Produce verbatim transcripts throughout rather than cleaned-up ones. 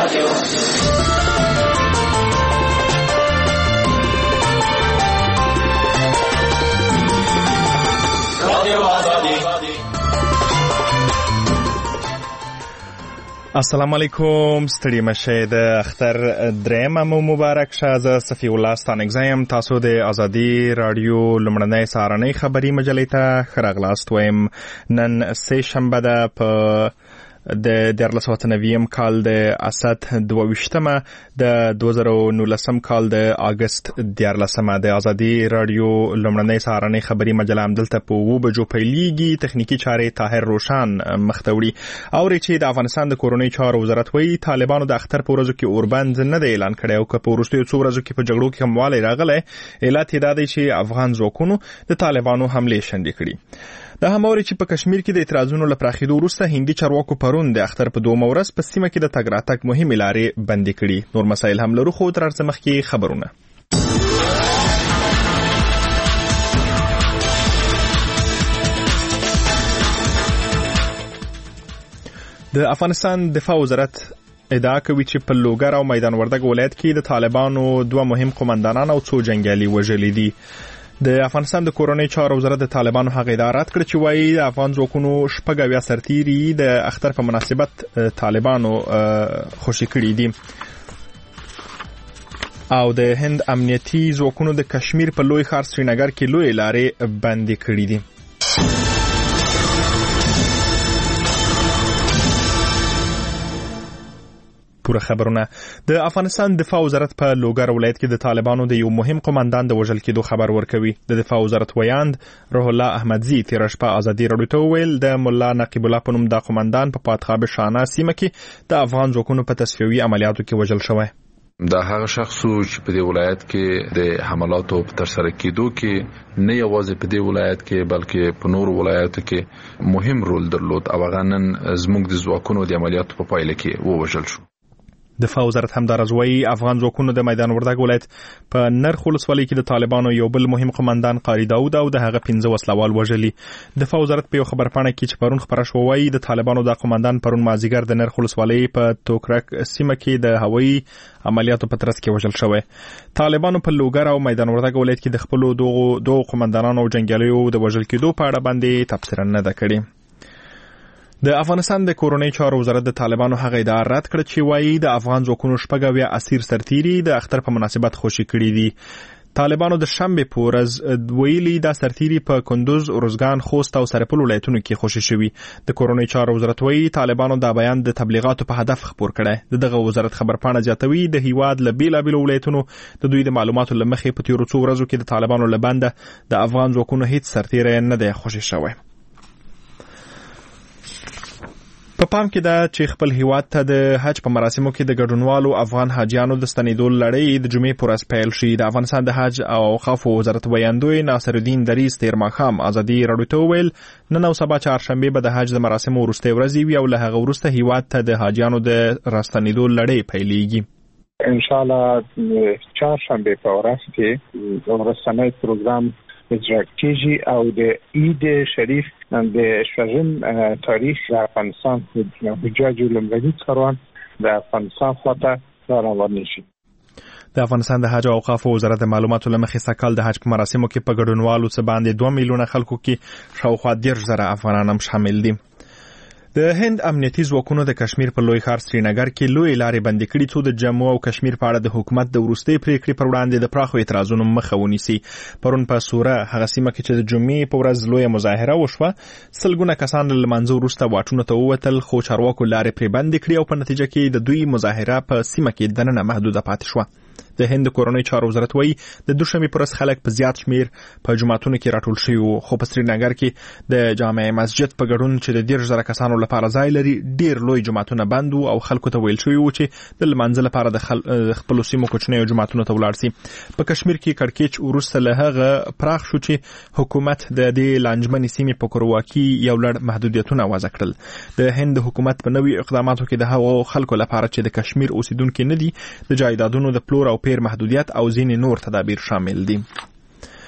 السلام علیکم، ستړي مشه د اختر درېمه مو مبارک شه. زه صفی الله ستانکزیم. تاسو د ازادي رادیو لومړنۍ سهارنۍ خبري مجلې ته ښه راغلاست وایم. نن سه شنبه ده په د دیارلس سوه نویم کال د اسد دوه ویشتمه د دوه زره نولسم کال د اگست دیارلسمه. د ازادي رادیو لومړنۍ سهارنۍ خبري مجله همدلته په اوه بجو پیلېږي. تخنیکي چارې طاهر روشان مخته وړي. اوري چې د افغانستان د کورنۍ چارو وزارت وایي طالبانو د اختر په ورځو کې اوربند نه دی اعلان کړی او که په وروستیو څو ورځو کې په جګړو کې کموالی راغلی. علت یې دا دی چې افغان ځواکونو د طالبانو حملې شنډې کړي. د هماوري چې په کشمیر کې د اعتراضونو له پراخېدو وروسته هندي چارواکو پرون د اختر په دومره ورځ په سیمه کې د تګ راتګ مهمې لارې بندې کړي. نور مسایل هم لرو، خو تر هر څه مخکې خبرونه. د افغانستان دفاع وزارت ادعا کوي چې په لوګر او میدان وردګ ولایت کې د طالبانو دوه مهم قومندانان او څو جنګیالي وژلي دي. د افغانستان د کورنۍ چارو وزارت د طالبانو هغه ادعا رد کړ چې وایي د افغان ځواکونو شپږ اویا سرتیري د اختر په مناسبت طالبانو خوشي کړي دي او د هند امنیتي ځواکونو د کشمیر په لوی ښار سرینګر کې لوی لارې بندې کړي دي. پوره خبرونه. د افغانستان دفاع وزارت په لوګر ولایت کې د طالبانو د یو مهم قومندان د وژل کېدو خبر ورکوي. د دفاع وزارت ویاند روح الله احمدزي تیر شپه ازادي رادیو ته ویل د مولا نقیب الله په نوم د قومندان په پاتخاب شانه سیمه کې د افغان ځواکونو په تصفیوي عملیاتو کې وژل شوی. دا هغه شخص چې په دې ولایت کې د حملاتو په ترسره کېدو کې نه یوازې په دې ولایت کې بلکې په نورو ولایتو کې مهم رول درلود او هغه نن زموږ د ځواکونو د عملیاتو په پایله کې ووژل شو. دفاع وزارت هم د رضوی افغان ځواکونو د میدان وردګ ولایت په نرخ ولسوالۍ کې د طالبانو یو بل مهم قومندان قاری داود او د هغه پنځه وسلوال وژلي. دفاع وزارت په یو خبرپاڼه کې چې پرون خبره شوه وایي د طالبانو د قومندان پرون مازیګر د نرخ ولسوالۍ په توکرک سیمه کې د هوایي عملیاتو په ترڅ کې وژل شوی. طالبانو په لوګر او میدان وردګ ولایت کې د خپل دوه دوه قومندانانو او جنگیالیو د وژل کېدو په اړه باندې تبصره نه ده کړې. د افغانستان د کورنۍ چارو وزارت د طالبانو هغه ادعا رد کړ چې وایي د افغان ځواکونو شپږ اویا اسیر سرتیري د اختر په مناسبت خوشي کړي دي. طالبانو د شنبه په ورځ ویلي دا سرتیري په کندوز، ارزګان، خوست او سرپل ولایتونو کې خوشي شوي. د کورنۍ چارو وزارت وایي طالبانو دا بیان د تبلیغاتو په هدف خپور کړی. د دغه وزارت خبرپاڼه زیاتوي د هیواد له بیلابیلو ولایتونو د دوی د معلوماتو له مخې په تیرو څو ورځو کې د طالبانو له بنده د افغان ځواکونو هیڅ سرتیری نه دی خوشي شوی. په پام کې ده چې خپل هیواد ته د حج په مراسمو کې د ګډونوالو افغان حاجیانو د ستنېدو لړۍ د جمعې پر ورځ پیل شي. د افغانستان د حج او اوقافو وزارت ویاندوی ناصر الدین دریز تیر ماښام ازادي رادیو ته وویل نن او سبا چهارشنبې به د حج د مراسمو وروستۍ ورځې وي او له هغه وروسته هیواد ته د حاجیانو د راستنېدو لړۍ پیلېږي. ان شاء الله چهارشنبه په ورځ کې ورځنی پروګرام اجرا کیږي او د عید شریف د شپږم تاریخ د افغانستان د حجاج لومړني کاروان د افغانستان خواته روان شي. د افغانستان د حج او اوقافو وزارت د معلوماتو له مخې سږ کال د حج په مراسمو کې په ګډونوالو څه باندې دوه میلیونه خلکو کې شاوخوا دېرش زره افغانان هم شامل دي. د هند امنیتي ځواکونو د کشمیر په لوی ښار سرینګر کې لوی لارې بندې کړي څو د جموں او کشمیر په اړه د حکومت د وروستۍ پریکړې پر وړاندې د پراخو اعتراضونو مخه ونیسي. پرون په سوره هغه سیمه کې چې د جمعې په ورځ لویه مظاهره وشوه سلګونه کسان له لمانځه وروسته واټونو ته ووتل خو چارواکو لارې پرې بندې کړي او په نتیجه کې د دوی مظاهره په سیمه کې دننه محدوده پاتې شوه. د هند کورنۍ چارو وزارت وایي د دوشنبې پر ورځ خلک په زیات شمیر په جماعتونو کې راټول شوي وو خو په سرینګر کې د جامع مسجد په ګډون چې د دېرش زره کسانو لپاره ځای لري ډېر لوی جماعتونه بند وو او خلکو ته ویل شوي وو چې د لمانځه لپاره د خل... خپلو سیمو کوچنیو جماعتونو ته ولاړ سي. په کشمیر کې کړکېچ وروسته له هغه پراخ شو چې حکومت د دې لانجمنې سیمې په کورواکي یو لړ محدودیتونه وضع کړل. د هند حکومت په نوي اقداماتو کې د هغو خلکو لپاره چې د کشمیر اوسیدونکي نه دي د جایدادونو د پلور او پیر محدودیت او ځینې نور تدابیر شامل دي.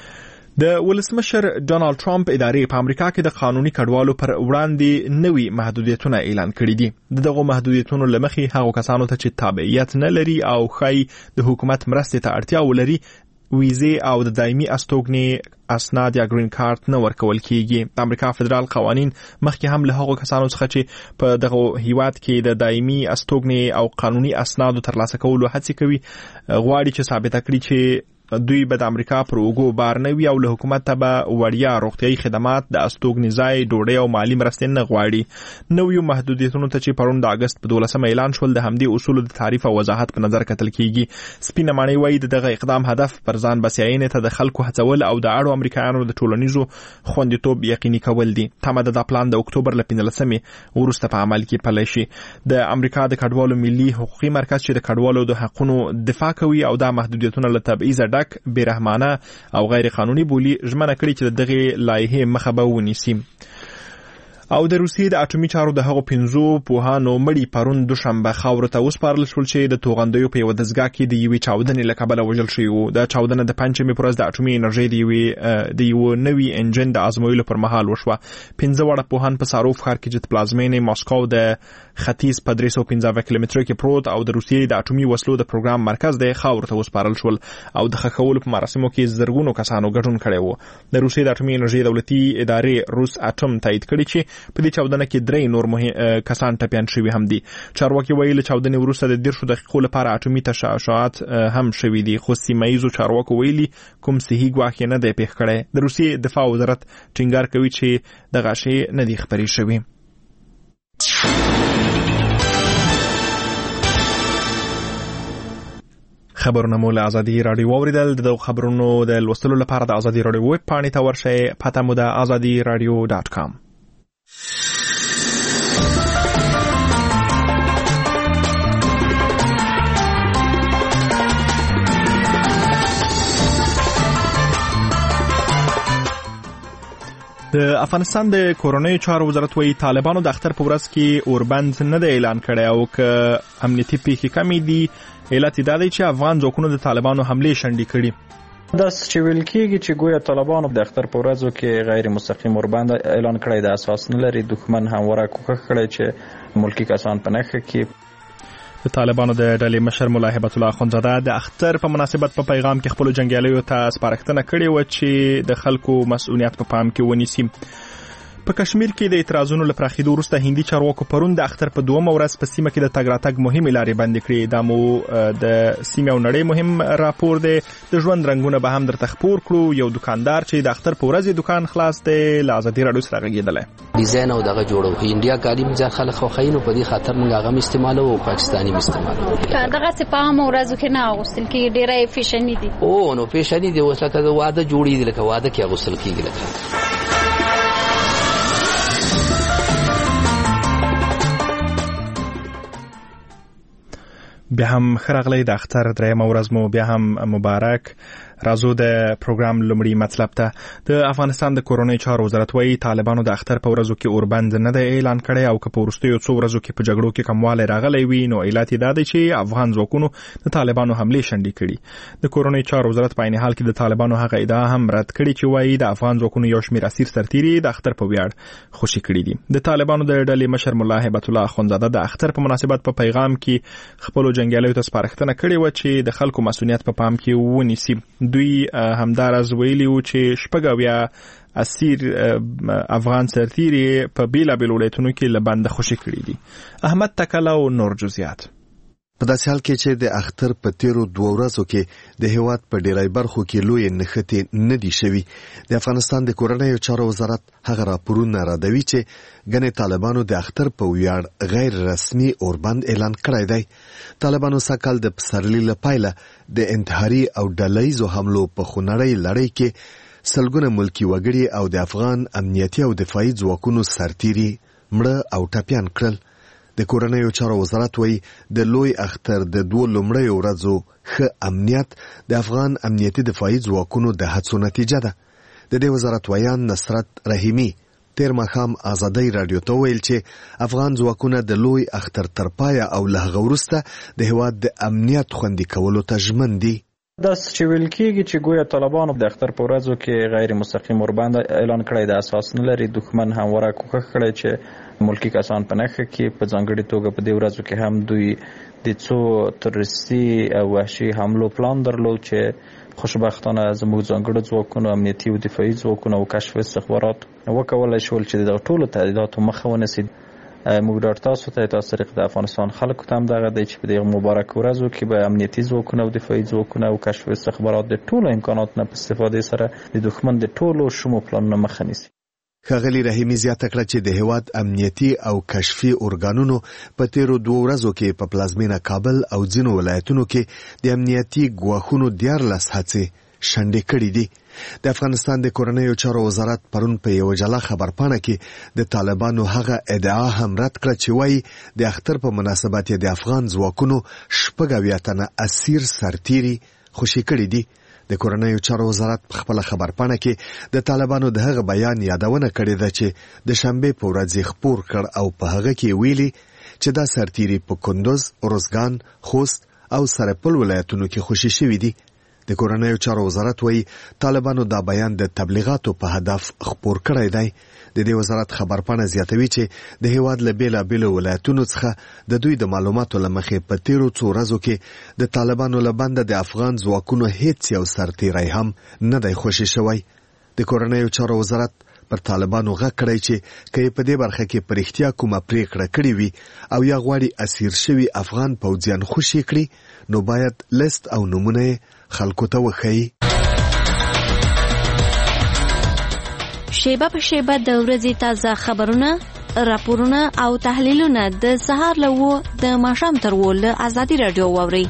د ولسمشر ډونالد ټرمپ ادارې په امریکا کې د قانوني کډوالو پر وړاندې نوي محدودیتونه اعلان کړي دي. دغه محدودیتونو لمخې هغو کسانو ته چې تابعیت نه لري او خای د حکومت مرستې ته اړتیا ولري ویزې او د دایمي استوګنې اسناد یا گرین کارت نه ورکول کیږي. د امریکا فدرال قوانین مخکې هم له هغو کسانو څخه چې په دغه هیواد کې د دایمي استوګنې او قانوني اسنادو ترلاسه کولو هڅه کوي غواړي چې ثابته کړي چې دوی به د امریکا پر اوږو بار نه وي او له حکومت ته به وړیا روغتیايي خدمات د استوګنې ځای ډوډۍ او مالی مرستې نه غواړي. نویو محدودیتونو ته چې پرون د اگست په دولسمه اعلان شول د همدې اصولو د تعریف او وضاحت په نظر کتل کیږي. سپینه ماڼۍ وایي دغه اقدام هدف پر ځان بسیاینې ته د خلکو هڅول او د اړو امریکایانو د ټولنیزو خوندیتوب یقیني کول دي. تمه ده د پلان د اکتوبر له پنځلسمې وروسته په عمل کې پلی شي. د امریکا د کډوالو ملي حقوقي مرکز چې د کډوالو د حقونو دفاع کوي او دا محدودیتونه له تبعیض ډک بیرحمانه او غیر قانوني بولی ژمنه کړې چې دغه لایحې مخه به ونیسي. او د روسیې د اټومي چارو د هغو پنځو پوهانو مړي پرون دوشنبه خاورو ته وسپارل شول چې د توغندیو په یوه دستګاه کې د یوې چاودنې له کبله وژل شوي وو. دا چاودنه د پنجشنبې په ورځ د اټومي انرژۍ د یوې د یوه نوي انجن د ازمویلو پر مهال وشوه. پنځه واړه پوهان په ساروف ښار کې چې د پلازمینې ماسکو د ختیځ په درې سوه پنځه کیلومترو کې پروت او د روسیې د اټومي وسلو د پروګرام مرکز د خاورو ته وسپارل شول او د ښخولو په مراسمو کې زرګونو کسانو ګډون کړی وو. د روسیې د اټومي انرژۍ دولتي ادارې روس اټوم تایید کړي چې په دې چاودنه کې درې نور مهم کسان ټپیان شوي هم دي. چارواکي وایي له چاودنې وروسته د دیرشو دقیقو لپاره اټومي تشعشعات هم شوي دي خو سیمه ییزو چارواکو ویلي کوم صحي ګواښ نه دی پېښ کړی. د روسیې دفاع وزارت ټینګار کوي چې دغه شی نه دي خپرې شوي. خبرونه مو له ازادي رادیو اوریدل. د خبرونو د لوستلو لپاره د ازادي رادیو ویب پاڼې ته ورشئ. پته مو د ازادي رادیو ډاټ کام. د افغانستان د کورنیو چارو وزارت وایي طالبانو د اختر په ورځ کې اوربند نه دی اعلان کړی او که امنیتي پیښې کمې دي علت دا دی چې افغان ځواکونو د طالبانو حملې شنډې کړي. دا چې ویل کېږي چې ګویا طالبانو د اختر په ورځو کې غیر مستقیم اوربند اعلان کړی د اساس نه لري. دښمن همواره کوښښ کړی چې ملکی کسان په نښه کې. د طالبانو د ډلې مشر ملا هبت الله اخندزاده د اختر په مناسبت په پیغام کې خپل جنگیالیو ته سپارښتنه کړې و چې د خلکو مسؤلیت په پام کې ونیسي. په کشمیر کې د اعتراضونو له پراخېدو وروسته هندي چارواکو پرون د اختر په دومه ورځ په سیمه کې د تګ راتګ مهمې لارې بندې کړې. دا مو د سیمې او نړۍ مهم راپور دی. د ژوند رنګونه به هم درته خپور کړو. یو دکاندار چې د اختر په ورځ دکان خلاص دی له ازادي رادیو سره غږېدلی. ډیزاین او دغه جوړو انډیا کالیم ځان خلک خو خاينو په دې خاطر موږ هغه استعمالو او پاکستاني استعمالو. دغه څه په هم ورځو کې نه اغوستل کې ډېرې فیشنی دي. او نو فیشنی دي اوس لکه واده جوړې دي لکه واده کې اغوستل کېږي لکه. بیا هم خرغلی د اختر درېیمه ورځ مو بیا هم مبارک. راځو د پروګرام لومړی مطلب ته. د افغانستان د کورنیو چارو وزارت وایي طالبانو د اختر په ورځو کې اوربند نه دی اعلان کړی او که په وروستیو څو ورځو کې په جګړو کې کموالی راغلی وي نو علت یې دا دی چې افغان ځواکونو د طالبانو حملې شنډې کړي. د کورنیو چارو وزارت په عین حال کې د طالبانو هغه ادعا هم رد کړي چې وایي د افغان ځواکونو یو شمېر اسیر سرتیري د اختر په ویاړ خوشي کړي دي. د طالبانو د ډلې مشر ملا هبت الله اخندزاده د اختر په مناسبت په پیغام کې خپل جنگیالیو ته سپارښتنه کړې و چې د خلکو مسؤلیت په پام کې ونیسي. دوی همدارز ویلي و چې شپږ اویا اسیر افغان سرتیري په بیلابیلو ولایتونو کې له بنده خوشي کړي دي. احمد تکله او نور جزئیات. په داسې حال کې چې د اختر په تیرو دوه ورځو کې د هیواد په ډیری برخو کې لوی نښتې نه دي شوي. د افغانستان د کورنیو چارو وزارت هغه راپورونه راډوي چې ګنې طالبانو د اختر په ویاړ غیر رسمي اوربند اعلان کړی دی. طالبانو سکهال د پسرلي له پیله د انتحاري او ډلهییزو حملو په خونړۍ لړۍ کې سلګونه ملکي وګړي او د افغان امنیتي او دفاعي ځواکونو سرتیري مړه او ټپیان کړل. د کورنیو چارو وزارت وایي د لوی اختر د دوه لومړیو ورځو ښه امنیت د افغان امنیتي دفاعي ځواکونو د هڅو نتیجه ده. د دې وزارت ویان نصرت رحیمي تیر ماښام ازادۍ راډیو ته ویل چې افغان ځواکونه د لوی اختر تر پایه او له هغه وروسته د هېواد د امنیت خوندي کولو ته ژمن دي. دا چې ویل کېږي چې ګویا طالبانو د اختر په ورځو کې غیر مستقیم ورباند اعلان کړی د اساس نه لري. دښمن همواره کوښښ کړی چې ملکی کسان په نښه کې په ځانګړي توګه په دې ورځو کې هم دوی د څو تروریستي او وحشي حملو پلان درلود چې خوشبختانه زموږ ځانګړي ځواکونو امنیتي او دفاعي ځواکونو او کشف استخبارات وکولای شول چې د ټولو تهدیداتو مخه ونیسي. موږ ډاډ تاسو ته تاسو طریق د افغانستان خلکو ته هم دغه دی چې په دې مبارک ورځو کې به امنیتي ځواکونه او دفاعي ځواکونه او کشف استخبارات د ټولو امکاناتو نه په استفادې سره د دښمن د ټولو شومو پلانونو مخه نیسي. ښاغلي رحیمي زیاته کړه چې د هیواد امنیتي او کشفي ارګانونو په تیرو دوه ورځو کې په پلازمینه کابل او ځینو ولایتونو کې د امنیتي ګواښونو دیارلس هڅې شنډې کړې دي. د افغانستان د کورنیو چارو وزارت پرون په یو جلا خبرپاڼه کې د طالبانو هغه ادعا هم رد کړه چې وایي د اختر په مناسبت د افغان ځواکونو شپږ اویا تنه اسیر سرتیري خوشي کړي دي. د کورنیو چارو وزارت په خپل خبرپاڼه کې د طالبانو د هغه بیان یادونه کړې ده چې د شنبه په ورځ خپور کړ او په هغه کې ویلي چې دا سرتیري په کندوز، ارزګان، خوست او سرپل ولایتونو کې خوشي شوي دي. د کورنیو چارو وزارت وایي طالبانو دا بیان د تبلیغاتو په هدف خپور کړی دی. د دې وزارت خبرپاڼه زیاتوي چې د هیواد له بیلابیلو ولایتونو څخه د دوی د معلوماتو له مخې په تیرو څو ورځو کې د طالبانو له بنده د افغان ځواکونو هیڅ یو سرتیری هم نه دی خوشي شوی. د کورنیو چارو وزارت پر طالبانو غږ کړی چې که په دې برخه کې په رښتیا کومه پریکړه کړې وي او یا غواړي اسیر شوي افغان پوځیان خوشي کړي نو باید لیست او نمونه خلکو ته وښیي. شیبه په شیبه د ورځې تازه خبرونه، راپورونه او تحلیلونه د سهار له اوه د ماښام تر اوه له ازادي راډیو واورئ.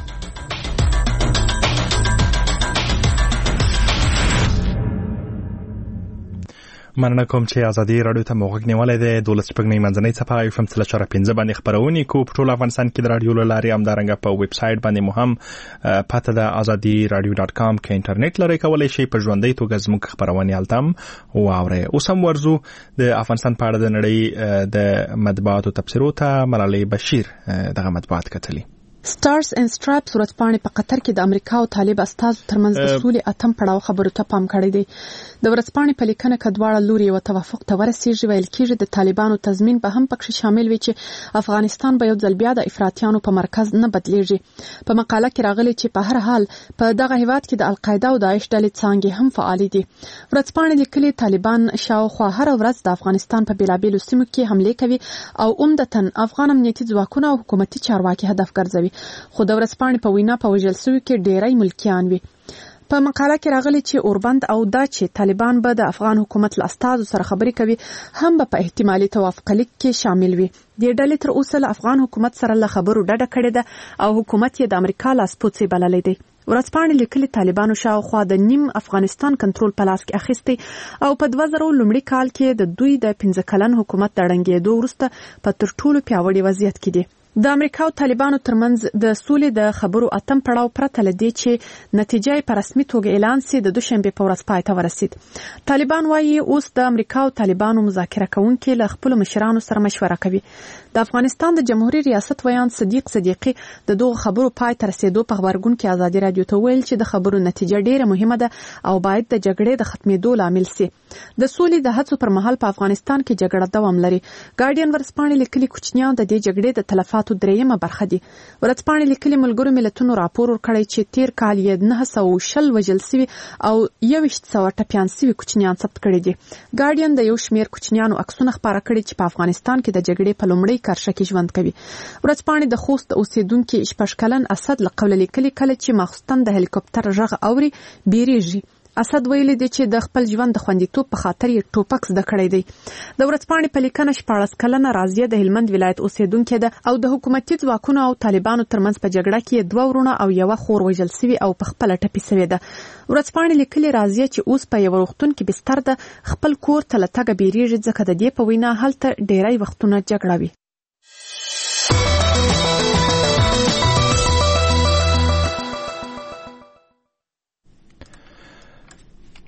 مننه کوم چې ازادي راډیو ته موږ نیولای دی. دولت شپږنۍ منځنۍ صفحه یو فم څلور چاره پنځه باندې خبرونه کو په ټول افغانستان کې د راډیو لارې هم دارنګ په ویب سټ باندې مو هم پته د ازادي راډیو ډاټ کام کې انټرنیټ لري کولای شي په ژوندۍ توګه زموږ خبرونه التم واوري. اوس هم ورزو د افغانستان په اړه د نړۍ د مطبوعاتو تفسیرو ته ملالۍ بشیر دغه مطبوعات کتلي. سټارز اینڈ سټرایپس ورځپاڼې په قطر کې د امریکا او طالب استازو ترمنځ د سولې اتم پړاو خبرو ته پام کړی دی. د ورځپاڼې په لیکنه کې دواړه لوري یو توافق ته ورسیږي. ویل کېږي د طالبانو تضمین به هم پکې شامل وي چې افغانستان به یو ځل بیا د افراطیانو په مرکز نه بدلیږي. په مقاله کې راغلي چې په هر حال په دغه هیواد کې د القاعده او داعش ډلې څانګې هم فعال دي. ورځپاڼې لیکلي طالبان شاوخوا هر ورځ د افغانستان په بیلابیلو سیمو کې حمله کوي او عمدتاً افغان امنیتي ځواکونه او حکومتي چارواکي هدف ګرځوي. خو د ورځپاڼې په وینا په وژل شوي کې ډیری ملکیان وي. په مقاله کې راغلي چې اوربند او دا چې طالبان به د افغان حکومت له استازو سره خبرې کوي هم به په احتمالي توافق لیک کې شامل وي. د ډلې تر اوسه له افغان حکومت سره له خبرو ډډه کړې ده او حکومت یې د امریکا لاسپوڅی بللی دی. ورځپاڼې لیکلي طالبانو شاوخوا د نیم افغانستان کنټرول په لاس کې اخیستی او په دوه زره لومړي کال کې د دوی د پنځه کلن حکومت د ړنګېدو وروسته په تر ټولو پیاوړي وضعیت کې دي. د امریکا او طالبانو ترمنځ د سولې د خبرو اتم پړاو پرته له دې چې نتیجه په رسمي توګه اعلان سي د دوشنبه په ورځ پای ته ورسید. طالبان وايي اوس د امریکا او طالبانو مذاکره کوونکي له خپل مشرانو سره مشوره کوي. د افغانستان د جمهوریت ریاست ویان صدیق صدیقي د دغه خبرو پای ته رسیدو په خبرګون کې ازادي رادیو ته ویل چې د خبرو نتیجه ډیره مهمه ده او باید د جګړې د ختمېدو لامل سي. د سولې د هڅو پر مهال په افغانستان کې جګړه دوام لري. ګارډین ورځپاڼې لیکلي کوچنیان د دې جګړې د تلفاتو درېیمه برخه دي. ورځپاڼې لیکلي ملګرو ملتونو راپور ورکړی چې تیر کال یې نه سوه شل وژل سوي او یوویشت سوه ټپیان سوي کوچنیان ثبت کړي دي. ګارډین د یو شمیر کوچنیانو عکسونه خپاره کړي چې په افغانستان کې د جګړې په لومړۍ کرښه کې ژوند کوي. ورځپاڼې د خوست اوسیدونکي شپږ کلن اسد له قوله لیکلي کله چې ماخوستن د هلیکوپټر غږ اوري بیریږي. اسد ویلي دی چې د خپل ژوند د خوندیتوب په خاطر یې ټوپک زده کړی دی. د ورځپاڼې په لیکنه شپاړس کلنه راضیه د هلمند ولایت اوسیدونکې ده او د حکومتي ځواکونو او طالبانو ترمنځ په جګړه کې دوه ورونه او یوه خور وژل سوي او په خپله ټپي سوې ده. ورځپاڼې لیکلي راضیه چې اوس په یوه روغتون کې بستر ده خپل کور ته له تګه بیریږي ځکه د دې په وینا هلته ډیری وختونه جګړه وي.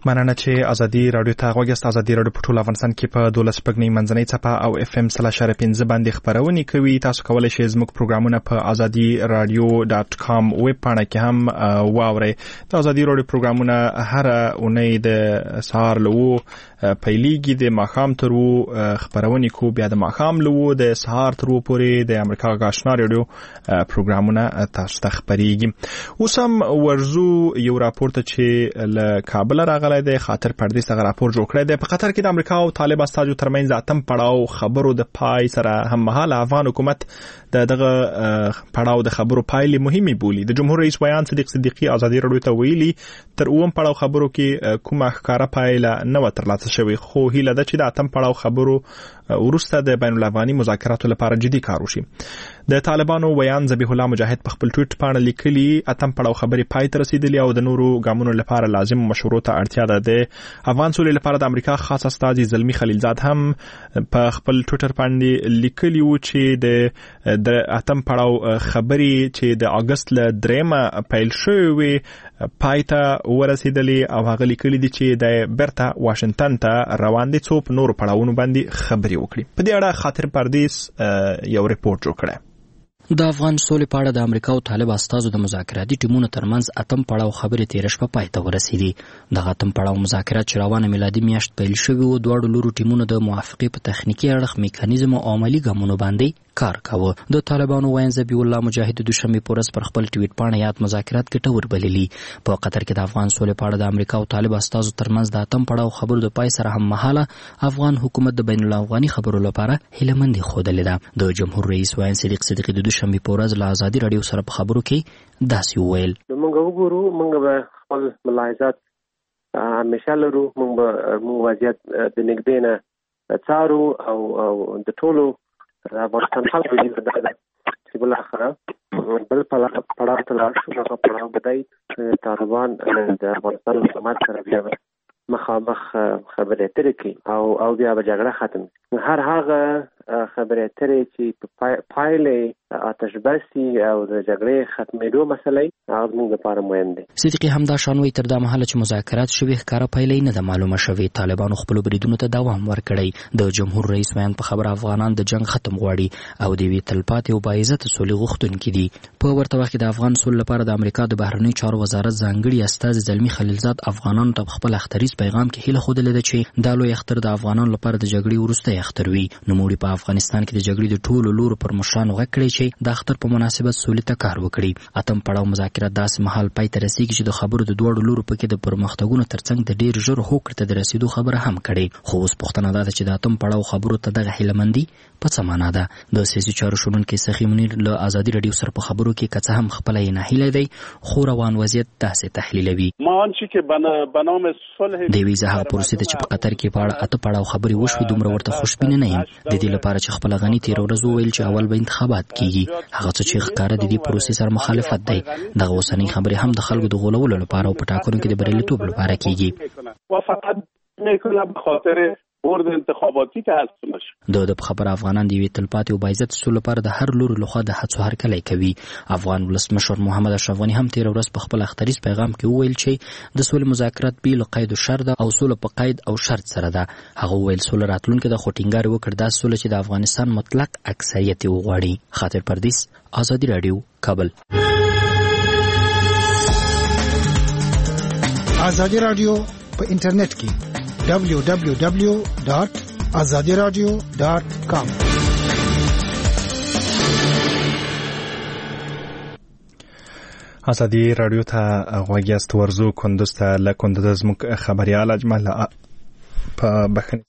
مننه چې ازادي رادیو ته غوږ یاست. ازادي رادیو په ټول افغانستان کې په دولس پګنی منځنۍ څپه او اف ام سلا شر پنځه باندې خبرونه کوي. تاسو کولای شئ زموږ پروګرامونه په ازادي رادیو ډاټ کام ویب پاڼه کې هم واورئ. د ازادي رادیو پروګرامونه هر اونۍ د سهار لوو پیلیږي، د ماښام تر وو خبرونه کو، بیا د ماښام لوو د سهار تر وو پورې د امریکا غاښنا رادیو پروګرامونه تاسو ته خبريږي. اوس هم ورزو یو راپور ته چې له کابل راغلی د خاطر پردیس څخه راپور جوړ کړی دی. په قطر کې د امریکا او طالب استازو ترمنځ اتم پړاو خبرو د پای سره هم مهاله افغان حکومت د دغه پړاو د خبرو پایلې مهمه بولي. د جمهور رئیس بیان صدیق صدیقی ازادي رادیو ته ویلي تر اوم پړاو خبرو کې کومه ښکارا پایله نه ترلاسه شوې، خو هیله ده چې د اتم پړاو خبرو ورسته د بین الافغاني مذاکراتو لپاره جدي کار وشي. د طالبانو ویان ذبیح الله مجاهد په خپل ټویټ باندې لیکلي اتم پړاو خبرې پای ته رسیدلې او د نورو ګامونو لپاره لازم مشورو ته اړتیا ده. د افغان سولې لپاره د امریکا خاص استازي زلمی خلیلزاد هم په خپل ټویټر باندې لیکلي و چې د اتم پړاو خبرې چې د اگست ل درېمه پیل شوې پای ته ورسیدلې او هغه لیکلي دي چې د برتا واشنگټن ته روان دي څو په نورو پړاوونو باندې خبرې وکړي. په دې اړه خاطر پردیس یو ریپورت جوړ کړی. د افغان سولې په اړه د امریکا او طالب استازو د مذاکراتي ټیمونو ترمنځ اتم پړاو خبرې تیر شپه پای ته ورسېدې. دغه اتم پړاو مذاکرات چې روانه میلادي میاشت پیل شوي وو، دواړو لورو ټیمونو د موافقې په تخنیکي اړخ میکانیزم او عملي ګامونو باندې کار کاوه. د طالبانو ویان ذبیح الله مجاهد د دوشنبه په ورځ پر خپل ټویټ باندې یاد مذاکرات ګټور بللي. په قطر کې د افغان سولې په اړه د امریکا او طالب استازو ترمنځ د اتم پړاو خبرو د پای سره هم مهاله افغان حکومت د بین الافغاني خبرو لپاره هیلهمندي خوده ده. د جمهور رئیس ویان صدیق صدیقی د دوشنبه په ورځ له ازادي رادیو سره په خبرو کې داسې وویل: موږ وګورو، موږ به خپل ملاحظات همیشه لرو، موږ به موږ وضعیت د نږدې نه څارو او او د ټولو افغانستان خلکو دې دا چې بل اخره بل پړاو ته لاړ شو. هغه پړاو بدای طالبان د افغانستان حکومت سره بیا مخامخ خبرې اترې کوي او او بیا به جګړه ختم. هر هغه خبرې اترې چې په پایلې آتش بسي او د جګړې ختمېدو مسلې هغه موږ لپاره مهم دي. صدیقی همدا شان وایي تر دا مهاله چې مذاکرات شوي ښکاره پایلې نه ده معلومه شوې. طالبانو خپلو بریدونو ته دوام ورکړی. د جمهور رئیس بیان په خبره افغانان د جنگ ختم غواړي او د یوې تلپاتې او باعزته سولې غوښتونکي دي. په ورته وخت کې د افغان سولې لپاره د امریکا د بهرنیو چارو وزارت ځانګړي استازي زلمی خلیلزاد افغانانو ته خپل اختریز پیغام کې هیله ښودلې ده چې دا لوی اختر د افغانانو لپاره د جګړې وروستی اختر وي. نوموړي په افغانستان کې د جګړې د ټولو لورو پر مشرانو غږ کړی چې د اختر په مناسبت سولې ته کار وکړي. اتم پړاو مذاکرات داسې مهال پای ته رسیږي چې د خبرو د دوړو لورو پکې د پرمختګونو ترڅنګ د ډیر ژر هوکړې ته د رسیدو خبره هم کړي. خو اوس پوښتنه ده چې د اتم پړاو خبرو ته دغه هیلهمندي په څه معنا ده؟ د سیاسي چارو شنونکي سخي منیر له ازادي رادیو سره په خبرو کې که څه هم خپله یې ناهیلی دی، خو روان وضعیت داسې تحلیلوي. د یوې زهغه پروسې ته چې په قطر کې په اړه اته پړاو خبرې وشوې دومره ورته خوشبینه نه یم. د دې لپاره چې خپله غني تېره ورځ وویل چې اول به انتخابات کیږي. هغه څه چې ښکاره د دې پروسې سره مخالفت دی. دغه اوسنۍ خبرې هم د خلکو د غولولو لپاره او په ټاکنو کې د بریالیتوب لپاره کیږي. برد انتخاباتی که هست نشه. د د خبر افغانان دی تلپاتې او باعزت سول لپاره د هر لور لخوا د هڅو هرکلی کوي. افغان ولسمشر محمد اشرف غنی هم تیر ورځ په خپل اختریز پیغام کې وویل چې د سول مذاکرات بیل قید او شرط او سول په قید او شرط سره ده. هغه ویل سول راتلونکي د خوټینګار وکړ د سول چې د افغانستان مطلق اکثریت وغواړي. خاطر پردیس، ازادي رادیو، کابل. ازادي رادیو په انټرنیټ کې دبلیو دبلیو دبلیو ډاٹ ازادي رادیو ډاٹ کام. ازادي رادیو ته غوږ یاست. ورزو کندوز ته له کندوز زموږ خبريال اجمل په بخنی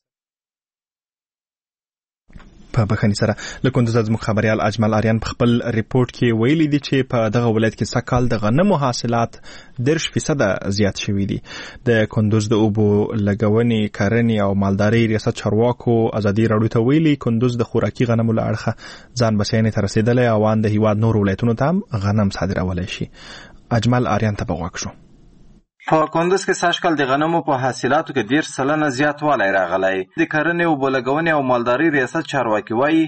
په بخنی سره له کندوز زموږ خبريال اجمل آریان په خپل ریپورت کې ویلي دي چې په دغه ولایت کې سکهال د غنمو حاصلات درش فیصد زیات شوي دي. د کندوز د اوبو لګونې کرنې او مالدارۍ ریاست چارواکو ازادي رادیو ته ویلي کندوز د خوراکي غنمو له اړخه ځان بسیاینې ته رسېدلی او ان د هیواد نور ولایتونو ته هم غنم صادرولی شي. اجمل آریان ته به غوږ شو. په کندوز کې سږکال د غنمو په حاصلاتو کې ډېر سلنه زیاتوالی راغلی. د کرنې اوبو لګونې او مالدارۍ ریاست چارواکي وایي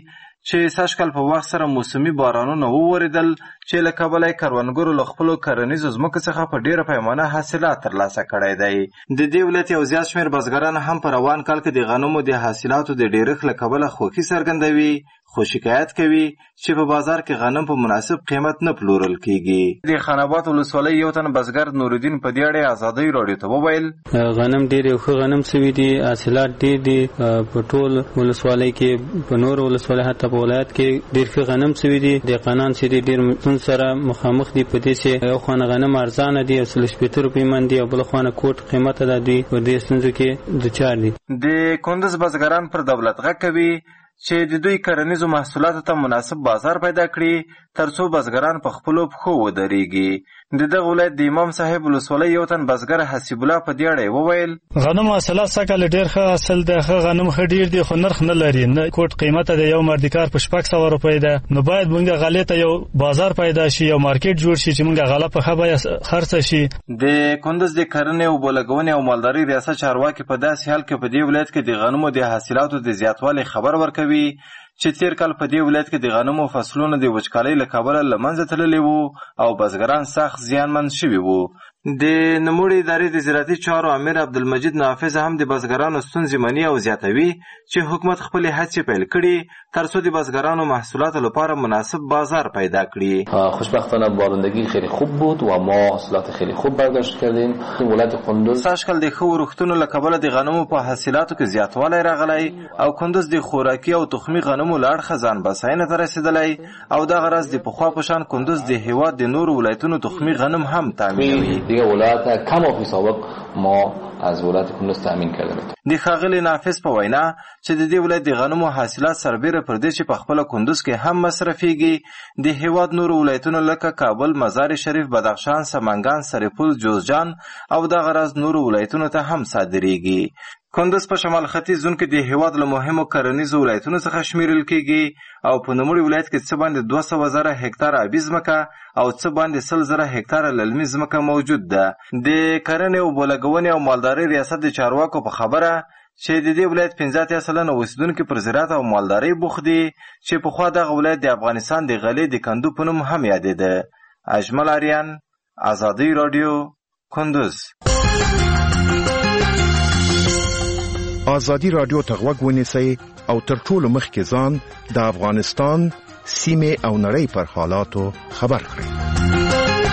چې سږکال په وخت سره موسمي بارانونه وورېدل چې له کبله یې کروندګرو له خپلو کرنیزو ځمکو څخه په ډېره پیمانه حاصلات ترلاسه کړی دی. د دې ولایت یو زیات شمېر بزګران هم په روان کال کې د غنمو د حاصلاتو د ډېرښت له کبله خوښي څرګندوي، خو شکایت کوي چې په بازار کې غنم په مناسب قیمت نه پلورل کیږي. د خان آباد ولسوالۍ یو تن بزګر نورالدین په دې اړه ازادۍ راډیو ته وویل غنم ډېر ښه غنم سوي دي، حاصلات ډېر دي په ټول ولسوالۍ کې، په نور ولسوالۍ حتی په ولایت کې ډېر ښه غنم سوي دي. دهقانان چې دي ډېر متون سره مخامخ دي په دې چې یو خانه غنم ارزانه دي او سل شپېته روپۍ من دي او بل خانه کوټ قیمت ده دوی په دې ستونزو کې دوچار دي. د کندز بزګران پر دولت غږ کوي چې د دوی کرنیزو محصولاتو ته مناسب بازار پیدا کړي ترڅو بزګران په خپلو پښو ودرېږي. د دغه ولایت د امام صاحب ولسوالۍ یو تن بزګر حسیب الله په دې اړه وویل غنم حاصلات سږکال ډېر ښه حاصل دی، ښه غنم ښه ډېر دی خو نرخ نه لري، نه کوټ قیمت دی، یو مردکار په شپږ سوه روپۍ ده. نو باید موږ غلې ته یو بازار پیدا شي، یو مارکیټ جوړ شي چې موږ غله په ښه بیه خرڅه شي. د کندز د کرنې اوبه لګونې او مالدارۍ ریاست چارواکي په داسې حال کې په دې ولایت کې د غنمو د حاصلاتو د زیاتوالي خبر ورکوي چې تیر کال په دې ولایت کې د غنمو فصلونه د وچکالۍ له کبله له منځه تللي وو او بزګران سخت زیانمن شوي وو. د نوموړي ادارې د زراعتي چارو امیر عبدالمجید نافذ هم د بزګرانو ستونزې مني او زیاتوي چې حکومت خپلې هڅې پیل کړي ترڅو د بزګرانو محصولاتو لپاره مناسب بازار پیدا کړي. خوشبختانه بارندگی خیلی خوب بود و ما حاصلات خیلی خوب برداشت کردیم. ولایت کندز سږکال د ښه ورښتونو له کبله د غنمو په حاصلاتو کې زیاتوالی راغلی او کندز د خوراکي او تخمي غنمو له اړخه ځان بساینې ته رسېدلی او دغه راز د پخوا په شان کندز د هېواد د نورو ولایتونو تخمي غنم هم تامینوي. دیگه ولایت کم و فی سابق ما از ولایت کندز تامین کردیم. د ښاغلي نافذ په وینا چې د دې ولایت د غنمو حاصلات سربیره پر دې چې په خپله کندز کې هم مصرفیږي د هېواد نورو ولایتونو لکه کابل، مزار شریف، بدخشان، سمنګان، سرپل، جوزجان او دغه راز نورو ولایتونو ته هم صادریږي. کندز په شمال ختیځ زون کې د هېواد له مهمو کرنیزو ولایتونو څخه شمیرل کیږي او په نوموړي ولایت کې څه باندې دوه سوه زره هکتاره ابي ځمکه او څه باندې سل زره هکتاره للمي ځمکه موجود ده. د کرنې اوبه لګونې او مالدارۍ ریاست د چارواکو په خبره چې د دې ولایت پنځه اتیا سلنه اوسېدونکي پر زراعت او مالدارۍ بوخت دي چې پخوا دغه ولایت د افغانستان د غلې د کندو په نوم هم یادېده. اجمل آریان، ازادۍ راډیو، کندز. ازادي راډیو ته غوږ ونیسئ او تر ټولو مخکې ځان د افغانستان سیمې او نړۍ پر حالاتو خبر کړئ.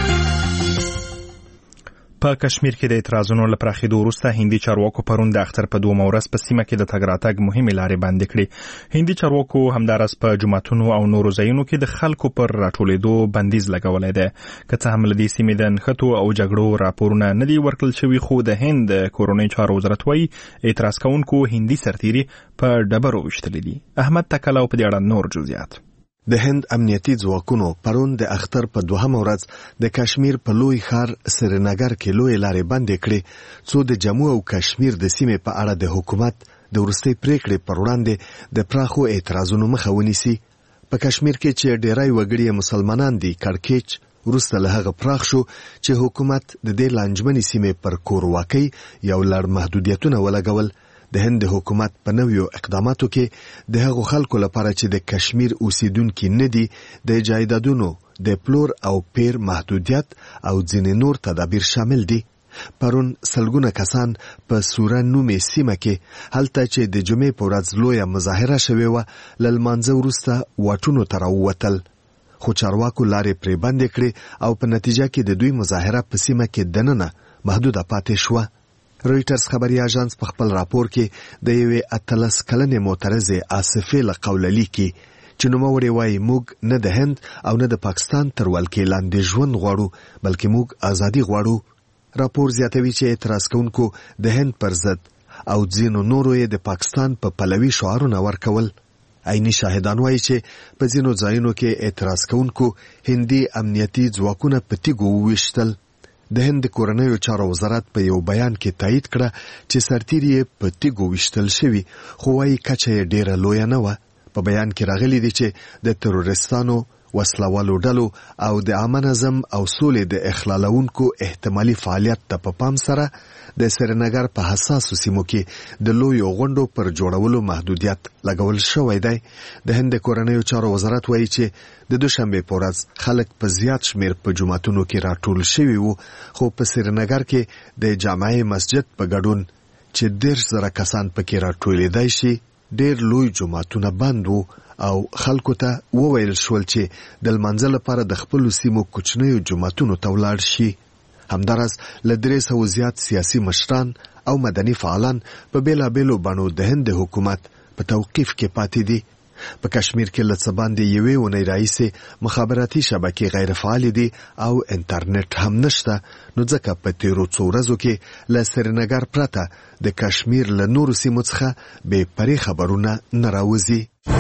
په کشمیر کې د اعتراضونو له پراخېدو وروسته هندي چارواکو پرون د اختر په دومره ورځ په سیمه کې د تګ راتګ مهمې لارې بندې کړې. هندي چارواکو همداراز په جوماتونو او نورو ځایونو کې د خلکو پر راټولېدو بندیز لګولی دی. که څه هم له دې سیمې د نښتو او جګړو راپورونه نه دي ورکړل شوي، خو د هند کورنۍ چارو وزارت وایي اعتراض کوونکو هندي سرتیري په ډبرو ویشتلي دي. احمد تکلا په دې اړه نور جزئیات. د هند امنیتي ځواکونو پرون د اختر په دوهمه ورځ د کشمیر په لوی ښار سرینګر کې لوی لارې بندې کړې څو د جموں او کشمیر د سیمې په اړه د حکومت د وروستۍ پریکړې پر وړاندې د پراخو اعتراضونو مخه ونیسي. په کشمیر کې چې ډیری وګړي مسلمانان دي کړکېچ وروسته له هغه پراخ شو چې حکومت د دې لانجمنې سیمې پر کورواکۍ یو لړ محدودیتونه ولګول. د هند حکومت په نویو اقداماتو کې د هغو خلکو لپاره چې د کشمیر اوسیدونکي نه دي د جایدادونو د پلور او پیر محدودیت او ځینې نور تدابیر شامل دي. پرون سلګونه کسان په سوره نومې سیمه کې هلته چې د جمعې په ورځ لویه مظاهره شوې وه له لمانځه وروسته واټونو ته راووتل، خو چارواکو لارې پرې بندې کړې او په نتیجه کې د دوی مظاهره په سیمه کې دننه محدوده پاتې شوه. رویټرز خبري اژانس په خپل راپور کې د یوې اتلس کلنې معترضې آصفې له قوله لیکي چې نوموړې وایي موږ نه د هند او نه د پاکستان تر ولکې لاندې ژوند غواړو بلکې موږ ازادي غواړو. راپور زیاتوي چې اعتراض کوونکو د هند پر ضد او ځینو نورو یې د پاکستان په پلوي شعارونه ورکول. عیني شاهدان وایي چې په ځینو ځایونو کې اعتراض کوونکو هندي امنیتي ځواکونه په تیږو وویشتل. د هند کورنیو چارو وزارت په یو بیان کې تایید کړه چې سرتیري یې په تیږو ویشتل شوي، خو وایي کچه یې ډیره لویه نه وه. په بیان کې راغلي دي چې د تروریستانو وسلوالو ډلو او د عامه نظم او سولې د اخلالونکو احتمالي فعالیت ته په پام سره د سرینګر په حساسو سیمو کې د لویو غونډو پر جوړولو محدودیت لګول شوی دی. د هند کورنیو چارو وزارت وایي چې د دوشنبه په ورځ خلک په زیات شمیر په جماعتونو کې راټول شوي وو، خو په سرینګر کې د جامع مسجد په ګډون چې ډېر زره کسان پکې راټولېدای شي ډېر لوی جماعتونه بند وو او خلکو ته وویل شول چې د لمانځه لپاره د خپلو سیمو کوچنیو جماعتونو ته ولاړ شي. همداراز له درې سوو زیات سیاسي مشران او مدني فعالان په بیلابیلو بڼو د هند حکومت په توقیف کې پاتې دي. په کشمیر کې له څه باندې یوې اونۍ راهیسې مخابراتي شبکې غیر فعال دي او انټرنیټ هم نشته، نو ځکه په تیرو څو ورځو کې له سرینګر پرته د کشمیر له نورو سیمو څخه بې پرې خبرونه نه راوځي.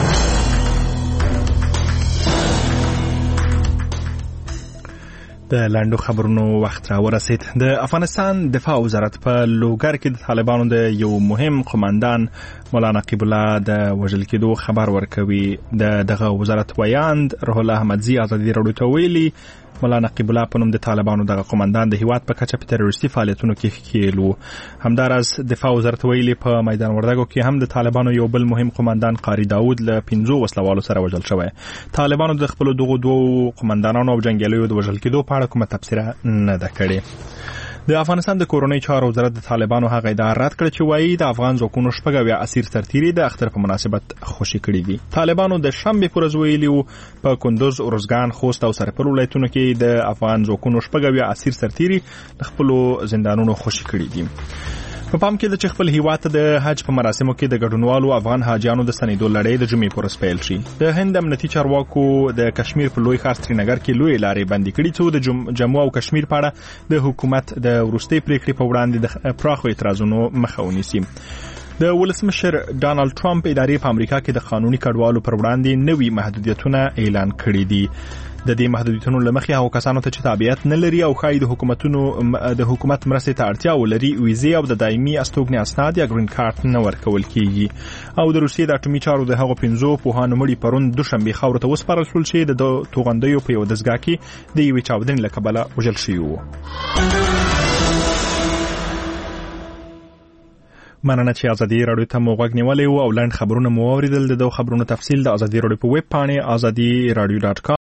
د لاندو خبرونو وخت را ورسید. د افغانستان دفاع وزارت په لوګر کې د طالبانو د یو مهم قوماندان مولانا نقیب الله د وژل کېدو خبر ورکوي. د دغه وزارت ویاند روح الله احمدزي ازادي راډیو ته ویلي مولانا نقیب الله په نوم د طالبانو دغه قوماندان د هیواد په کچه په تروریستي فعالیتونو کې ښکېل و. همداراز دفاع وزارت ویلي په میدان وردګو کې هم د طالبانو یو بل مهم قوماندان قاری داود له پنځو وسلوالو سره وژل شوی. طالبانو د خپل دغو دوو قوماندانانو او جنګیالیو د وژل کېدو په اړه کومه تبصره نه ده کړې. د افغانستان د کورنۍ چارو وزارت د طالبانو هغه ادعا رد کړه چې وایي د افغان ځواکونو شپږ اویا اسیر سرتیري د اختر په مناسبت خوشي کړي دي. طالبانو د شنبې پر ورځ ویلي وو په کندوز، ارزګان، خوست او سرپل ولایتونو کې د افغان ځواکونو شپږ اویا اسیر سرتیري د خپلو زندانونو خوشي کړي دي. په پام کې د چې خپل هیواد د حج په مراسمو کې د ګډونوالو افغان حاجیانو د ستنېدو لړۍ د جمعې پر ورځ پیل شي. د هند امنیتي چارواکو د کشمیر په لوی ښار سرینګر کې لوی لارې بندي کړي څو د جموں او کشمیر په اړه د حکومت د وروستۍ پریکړې په وړاندې د پراخو اعتراضونو مخه ونیسي. د ولسمشر ډانلډ ټرمپ ادارې په امریکا کې د قانوني کډوالو پر وړاندې نوي محدودیتونه اعلان کړي دي. د دې محدودیتونو لمخې هغو کسانو ته چې تابعیت نه لري او ښایي د حکومتونو د حکومت مرستې ته اړتیا ولري ویزې او د دایمي استوګنې اسناد یا ګرین کارت نه ورکول کیږي. او د روسیې د اټومي چارو د هغو پنځو پوهانو مړي پرون دوشنبې خاورو ته وسپارل شول چې د توغندیو په یوه دستګاه کې د یوې چاودنې له کبله وژل شوي وو. مننه چې ازادي راډیو ته مو غوږ نیولی و او لنډ خبرونه مو واورېدل. د دغو خبرونو تفصیل د ازادي راډیو په ویب پاڼې ازادي راډیو ډاټ کام